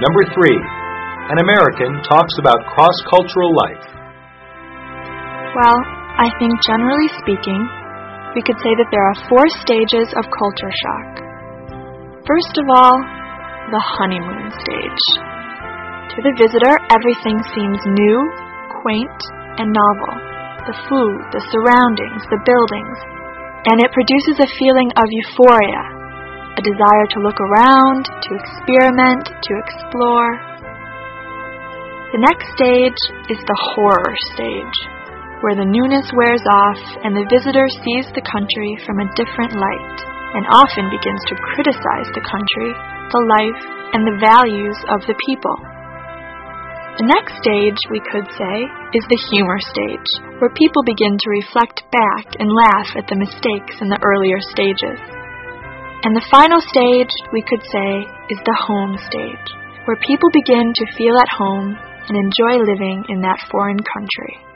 Number 3. An American talks about cross-cultural life. Well, I think generally speaking, we could say that there are 4 stages of culture shock. First of all, the honeymoon stage. To the visitor, everything seems new, quaint, and novel. The food, the surroundings, the buildings, and it produces a feeling of euphoria, a desire to look around, to experiment, to explore. The next stage is the horror stage, where the newness wears off and the visitor sees the country from a different light and often begins to criticize the country, the life, and the values of the people. The next stage, we could say, is the humor stage, where people begin to reflect back and laugh at the mistakes in the earlier stages. And the final stage, we could say, is the home stage, where people begin to feel at home and enjoy living in that foreign country.